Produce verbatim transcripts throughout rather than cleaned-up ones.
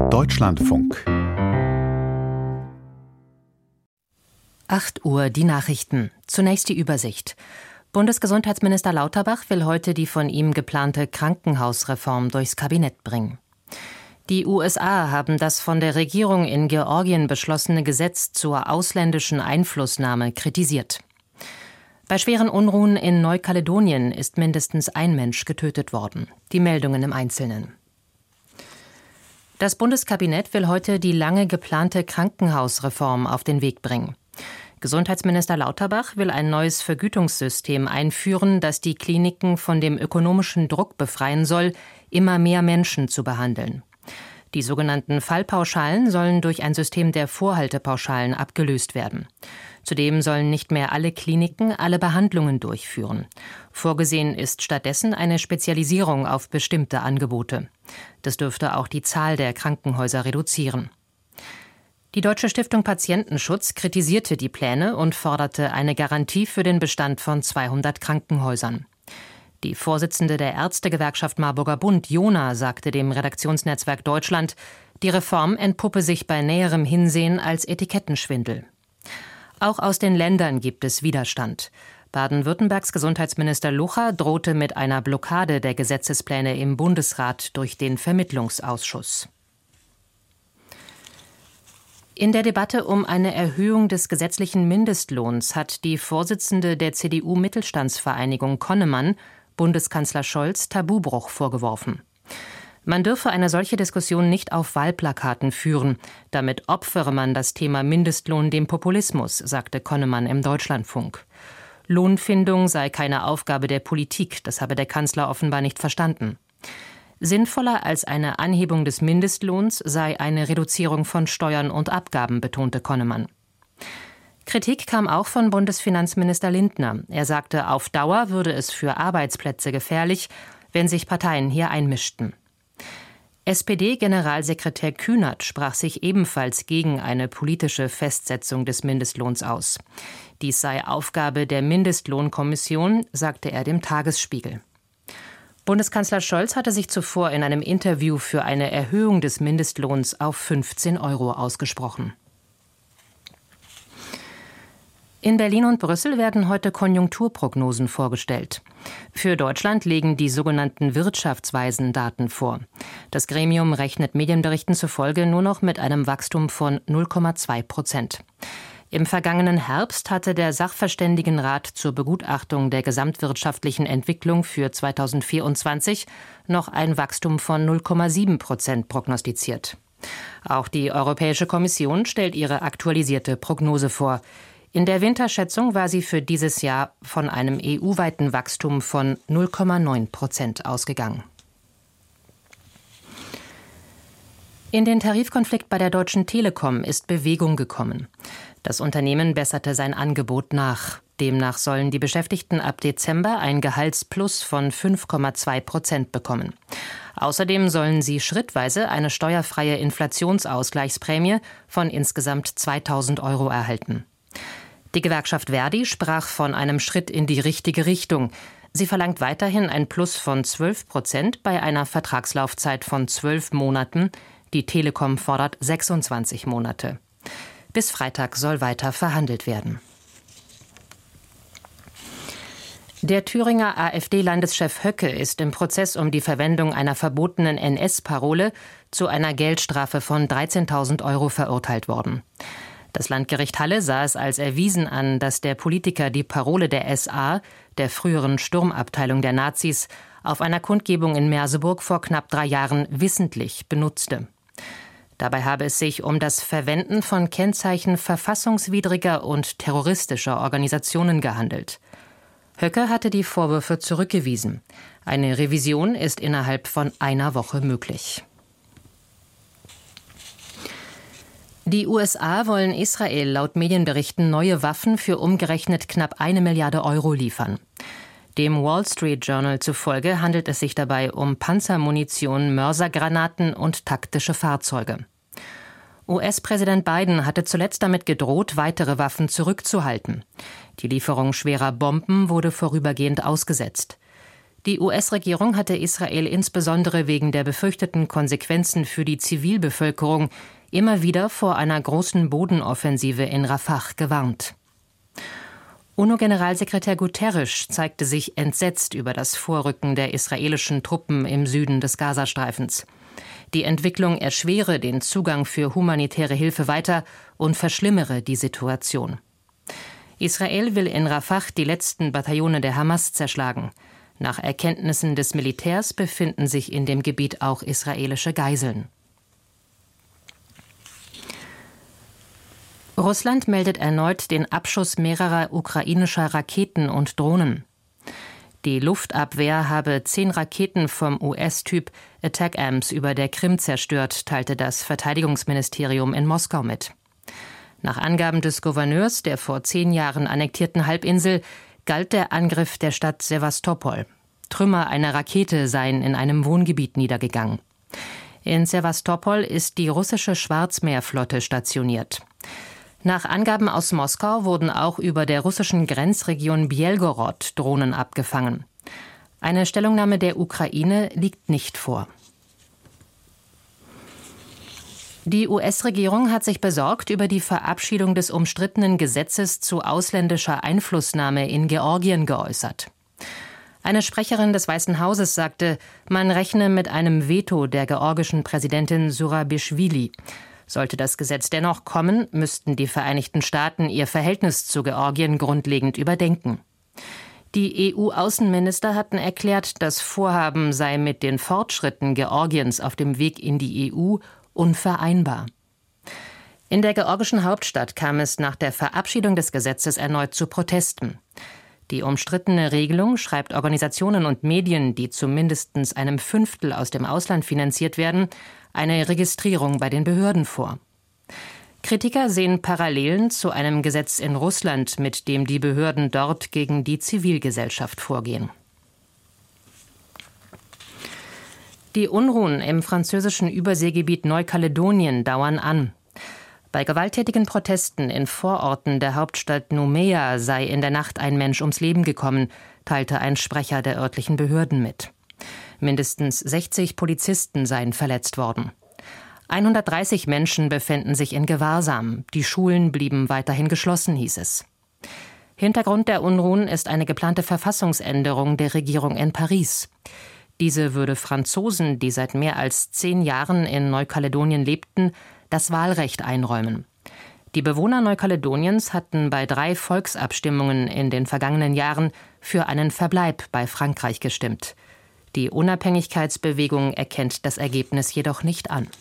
Deutschlandfunk. acht Uhr, die Nachrichten. Zunächst die Übersicht. Bundesgesundheitsminister Lauterbach will heute die von ihm geplante Krankenhausreform durchs Kabinett bringen. Die U S A haben das von der Regierung in Georgien beschlossene Gesetz zur ausländischen Einflussnahme kritisiert. Bei schweren Unruhen in Neukaledonien ist mindestens ein Mensch getötet worden. Die Meldungen im Einzelnen. Das Bundeskabinett will heute die lange geplante Krankenhausreform auf den Weg bringen. Gesundheitsminister Lauterbach will ein neues Vergütungssystem einführen, das die Kliniken von dem ökonomischen Druck befreien soll, immer mehr Menschen zu behandeln. Die sogenannten Fallpauschalen sollen durch ein System der Vorhaltepauschalen abgelöst werden. Zudem sollen nicht mehr alle Kliniken alle Behandlungen durchführen. Vorgesehen ist stattdessen eine Spezialisierung auf bestimmte Angebote. Das dürfte auch die Zahl der Krankenhäuser reduzieren. Die Deutsche Stiftung Patientenschutz kritisierte die Pläne und forderte eine Garantie für den Bestand von zweihundert Krankenhäusern. Die Vorsitzende der Ärztegewerkschaft Marburger Bund, Jona, sagte dem Redaktionsnetzwerk Deutschland, die Reform entpuppe sich bei näherem Hinsehen als Etikettenschwindel. Auch aus den Ländern gibt es Widerstand. Baden-Württembergs Gesundheitsminister Lucha drohte mit einer Blockade der Gesetzespläne im Bundesrat durch den Vermittlungsausschuss. In der Debatte um eine Erhöhung des gesetzlichen Mindestlohns hat die Vorsitzende der C D U-Mittelstandsvereinigung Konnemann Bundeskanzler Scholz Tabubruch vorgeworfen. Man dürfe eine solche Diskussion nicht auf Wahlplakaten führen. Damit opfere man das Thema Mindestlohn dem Populismus, sagte Konnemann im Deutschlandfunk. Lohnfindung sei keine Aufgabe der Politik, das habe der Kanzler offenbar nicht verstanden. Sinnvoller als eine Anhebung des Mindestlohns sei eine Reduzierung von Steuern und Abgaben, betonte Konnemann. Kritik kam auch von Bundesfinanzminister Lindner. Er sagte, auf Dauer würde es für Arbeitsplätze gefährlich, wenn sich Parteien hier einmischten. S P D-Generalsekretär Kühnert sprach sich ebenfalls gegen eine politische Festsetzung des Mindestlohns aus. Dies sei Aufgabe der Mindestlohnkommission, sagte er dem Tagesspiegel. Bundeskanzler Scholz hatte sich zuvor in einem Interview für eine Erhöhung des Mindestlohns auf fünfzehn Euro ausgesprochen. In Berlin und Brüssel werden heute Konjunkturprognosen vorgestellt. Für Deutschland legen die sogenannten Wirtschaftsweisen Daten vor. Das Gremium rechnet Medienberichten zufolge nur noch mit einem Wachstum von null Komma zwei Prozent. Im vergangenen Herbst hatte der Sachverständigenrat zur Begutachtung der gesamtwirtschaftlichen Entwicklung für zweitausendvierundzwanzig noch ein Wachstum von null Komma sieben Prozent prognostiziert. Auch die Europäische Kommission stellt ihre aktualisierte Prognose vor. In der Winterschätzung war sie für dieses Jahr von einem E U-weiten Wachstum von null Komma neun Prozent ausgegangen. In den Tarifkonflikt bei der Deutschen Telekom ist Bewegung gekommen. Das Unternehmen besserte sein Angebot nach. Demnach sollen die Beschäftigten ab Dezember ein Gehaltsplus von fünf Komma zwei Prozent bekommen. Außerdem sollen sie schrittweise eine steuerfreie Inflationsausgleichsprämie von insgesamt zweitausend Euro erhalten. Die Gewerkschaft Verdi sprach von einem Schritt in die richtige Richtung. Sie verlangt weiterhin ein Plus von zwölf Prozent bei einer Vertragslaufzeit von zwölf Monaten. Die Telekom fordert sechsundzwanzig Monate. Bis Freitag soll weiter verhandelt werden. Der Thüringer AfD-Landeschef Höcke ist im Prozess um die Verwendung einer verbotenen N S-Parole zu einer Geldstrafe von dreizehntausend Euro verurteilt worden. Das Landgericht Halle sah es als erwiesen an, dass der Politiker die Parole der S A, der früheren Sturmabteilung der Nazis, auf einer Kundgebung in Merseburg vor knapp drei Jahren wissentlich benutzte. Dabei habe es sich um das Verwenden von Kennzeichen verfassungswidriger und terroristischer Organisationen gehandelt. Höcke hatte die Vorwürfe zurückgewiesen. Eine Revision ist innerhalb von einer Woche möglich. Die U S A wollen Israel laut Medienberichten neue Waffen für umgerechnet knapp eine Milliarde Euro liefern. Dem Wall Street Journal zufolge handelt es sich dabei um Panzermunition, Mörsergranaten und taktische Fahrzeuge. U S-Präsident Biden hatte zuletzt damit gedroht, weitere Waffen zurückzuhalten. Die Lieferung schwerer Bomben wurde vorübergehend ausgesetzt. Die U S-Regierung hatte Israel insbesondere wegen der befürchteten Konsequenzen für die Zivilbevölkerung immer wieder vor einer großen Bodenoffensive in Rafah gewarnt. UNO-Generalsekretär Guterres zeigte sich entsetzt über das Vorrücken der israelischen Truppen im Süden des Gazastreifens. Die Entwicklung erschwere den Zugang für humanitäre Hilfe weiter und verschlimmere die Situation. Israel will in Rafah die letzten Bataillone der Hamas zerschlagen. Nach Erkenntnissen des Militärs befinden sich in dem Gebiet auch israelische Geiseln. Russland meldet erneut den Abschuss mehrerer ukrainischer Raketen und Drohnen. Die Luftabwehr habe zehn Raketen vom U S-Typ Attack-Ams über der Krim zerstört, teilte das Verteidigungsministerium in Moskau mit. Nach Angaben des Gouverneurs der vor zehn Jahren annektierten Halbinsel galt der Angriff der Stadt Sewastopol. Trümmer einer Rakete seien in einem Wohngebiet niedergegangen. In Sewastopol ist die russische Schwarzmeerflotte stationiert. Nach Angaben aus Moskau wurden auch über der russischen Grenzregion Bjelgorod Drohnen abgefangen. Eine Stellungnahme der Ukraine liegt nicht vor. Die U S-Regierung hat sich besorgt über die Verabschiedung des umstrittenen Gesetzes zu ausländischer Einflussnahme in Georgien geäußert. Eine Sprecherin des Weißen Hauses sagte, man rechne mit einem Veto der georgischen Präsidentin Surabischwili. Sollte das Gesetz dennoch kommen, müssten die Vereinigten Staaten ihr Verhältnis zu Georgien grundlegend überdenken. Die E U-Außenminister hatten erklärt, das Vorhaben sei mit den Fortschritten Georgiens auf dem Weg in die E U unvereinbar. In der georgischen Hauptstadt kam es nach der Verabschiedung des Gesetzes erneut zu Protesten. Die umstrittene Regelung schreibt Organisationen und Medien, die zu mindestens einem Fünftel aus dem Ausland finanziert werden, eine Registrierung bei den Behörden vor. Kritiker sehen Parallelen zu einem Gesetz in Russland, mit dem die Behörden dort gegen die Zivilgesellschaft vorgehen. Die Unruhen im französischen Überseegebiet Neukaledonien dauern an. Bei gewalttätigen Protesten in Vororten der Hauptstadt Nouméa sei in der Nacht ein Mensch ums Leben gekommen, teilte ein Sprecher der örtlichen Behörden mit. Mindestens sechzig Polizisten seien verletzt worden. hundertdreißig Menschen befänden sich in Gewahrsam. Die Schulen blieben weiterhin geschlossen, hieß es. Hintergrund der Unruhen ist eine geplante Verfassungsänderung der Regierung in Paris. Diese würde Franzosen, die seit mehr als zehn Jahren in Neukaledonien lebten, das Wahlrecht einräumen. Die Bewohner Neukaledoniens hatten bei drei Volksabstimmungen in den vergangenen Jahren für einen Verbleib bei Frankreich gestimmt. Die Unabhängigkeitsbewegung erkennt das Ergebnis jedoch nicht an.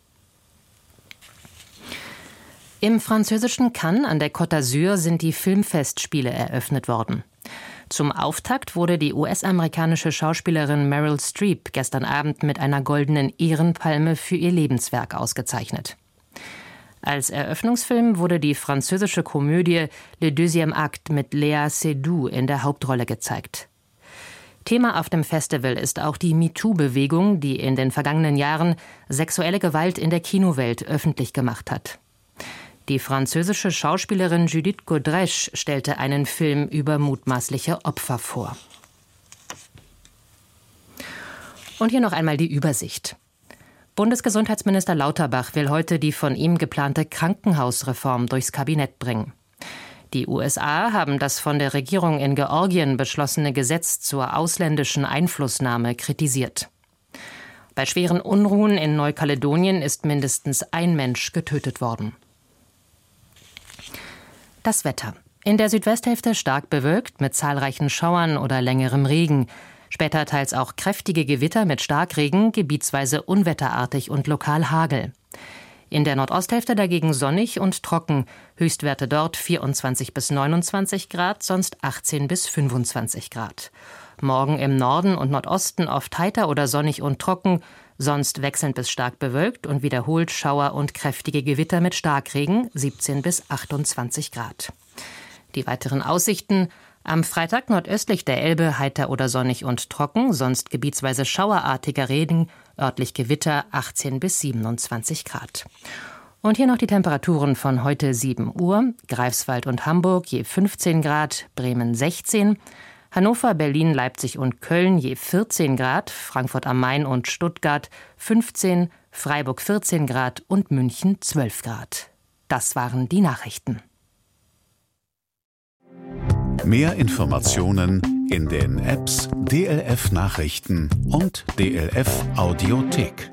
Im französischen Cannes an der Côte d'Azur sind die Filmfestspiele eröffnet worden. Zum Auftakt wurde die U S-amerikanische Schauspielerin Meryl Streep gestern Abend mit einer goldenen Ehrenpalme für ihr Lebenswerk ausgezeichnet. Als Eröffnungsfilm wurde die französische Komödie Le Deuxième Acte mit Léa Seydoux in der Hauptrolle gezeigt. Thema auf dem Festival ist auch die MeToo-Bewegung, die in den vergangenen Jahren sexuelle Gewalt in der Kinowelt öffentlich gemacht hat. Die französische Schauspielerin Judith Godrèche stellte einen Film über mutmaßliche Opfer vor. Und hier noch einmal die Übersicht. Bundesgesundheitsminister Lauterbach will heute die von ihm geplante Krankenhausreform durchs Kabinett bringen. Die U S A haben das von der Regierung in Georgien beschlossene Gesetz zur ausländischen Einflussnahme kritisiert. Bei schweren Unruhen in Neukaledonien ist mindestens ein Mensch getötet worden. Das Wetter. In der Südwesthälfte stark bewölkt mit zahlreichen Schauern oder längerem Regen. Später teils auch kräftige Gewitter mit Starkregen, gebietsweise unwetterartig und lokal Hagel. In der Nordosthälfte dagegen sonnig und trocken. Höchstwerte dort vierundzwanzig bis neunundzwanzig Grad, sonst achtzehn bis fünfundzwanzig Grad. Morgen im Norden und Nordosten oft heiter oder sonnig und trocken, sonst wechselnd bis stark bewölkt und wiederholt Schauer und kräftige Gewitter mit Starkregen, siebzehn bis achtundzwanzig Grad. Die weiteren Aussichten: am Freitag nordöstlich der Elbe heiter oder sonnig und trocken, sonst gebietsweise schauerartiger Regen, örtlich Gewitter, achtzehn bis siebenundzwanzig Grad. Und hier noch die Temperaturen von heute sieben Uhr. Greifswald und Hamburg je fünfzehn Grad, Bremen sechzehn, Hannover, Berlin, Leipzig und Köln je vierzehn Grad, Frankfurt am Main und Stuttgart fünfzehn, Freiburg vierzehn Grad und München zwölf Grad. Das waren die Nachrichten. Mehr Informationen in den Apps D L F Nachrichten und D L F Audiothek.